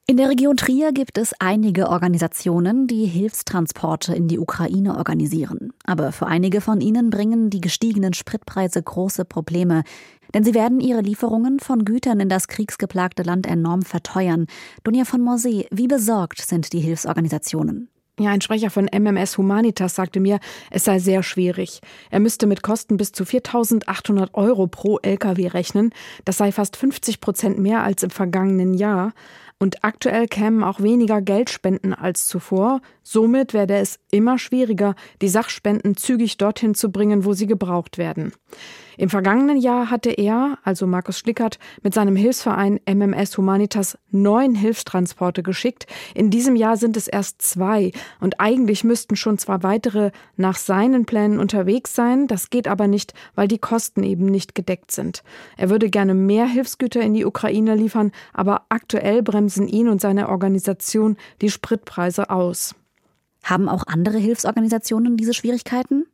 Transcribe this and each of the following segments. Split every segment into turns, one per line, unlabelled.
In der Region Trier gibt es einige Organisationen, die Hilfstransporte in die Ukraine organisieren. Aber für einige von ihnen bringen die gestiegenen Spritpreise große Probleme. Denn sie werden ihre Lieferungen von Gütern in das kriegsgeplagte Land enorm verteuern. Dunja von Morsee, wie besorgt sind die Hilfsorganisationen?
Ja, ein Sprecher von MMS Humanitas sagte mir, es sei sehr schwierig. Er müsste mit Kosten bis zu 4.800 € pro Lkw rechnen. Das sei fast 50% mehr als im vergangenen Jahr. Und aktuell kämen auch weniger Geldspenden als zuvor. Somit werde es immer schwieriger, die Sachspenden zügig dorthin zu bringen, wo sie gebraucht werden. Im vergangenen Jahr hatte er, also Markus Schlickert, mit seinem Hilfsverein MMS Humanitas 9 Hilfstransporte geschickt. In diesem Jahr sind es erst 2 und eigentlich müssten schon 2 weitere nach seinen Plänen unterwegs sein. Das geht aber nicht, weil die Kosten eben nicht gedeckt sind. Er würde gerne mehr Hilfsgüter in die Ukraine liefern, aber aktuell bremsen ihn und seine Organisation die Spritpreise aus.
Haben auch andere Hilfsorganisationen diese Schwierigkeiten?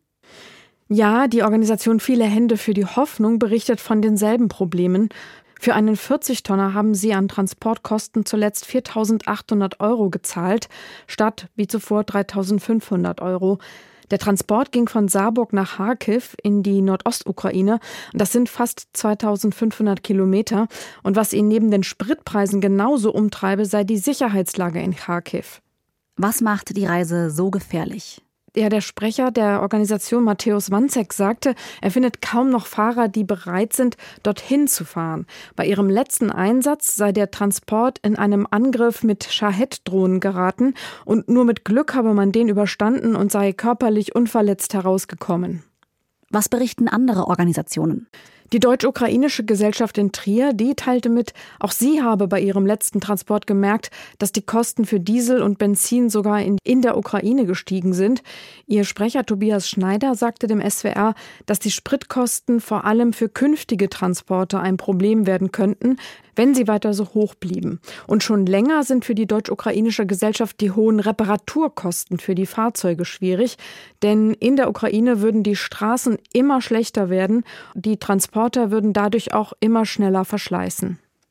Ja, die Organisation Viele Hände für die Hoffnung berichtet von denselben Problemen. Für einen 40-Tonner haben sie an Transportkosten zuletzt 4.800 € gezahlt, statt wie zuvor 3.500 €. Der Transport ging von Saarburg nach Charkiw in die Nordostukraine. Das sind fast 2.500 Kilometer. Und was ihn neben den Spritpreisen genauso umtreibe, sei die Sicherheitslage in Charkiw.
Was macht die Reise so gefährlich?
Ja, der Sprecher der Organisation Matthäus Wanzek sagte, er findet kaum noch Fahrer, die bereit sind, dorthin zu fahren. Bei ihrem letzten Einsatz sei der Transport in einem Angriff mit Shahed-Drohnen geraten und nur mit Glück habe man den überstanden und sei körperlich unverletzt herausgekommen.
Was berichten andere Organisationen?
Die Deutsch-Ukrainische Gesellschaft in Trier, die teilte mit, auch sie habe bei ihrem letzten Transport gemerkt, dass die Kosten für Diesel und Benzin sogar in der Ukraine gestiegen sind. Ihr Sprecher Tobias Schneider sagte dem SWR, dass die Spritkosten vor allem für künftige Transporte ein Problem werden könnten, wenn sie weiter so hoch blieben. Und schon länger sind für die Deutsch-Ukrainische Gesellschaft die hohen Reparaturkosten für die Fahrzeuge schwierig, denn in der Ukraine würden die Straßen immer schlechter werden, die Transporter würden dadurch auch immer schneller verschleißen.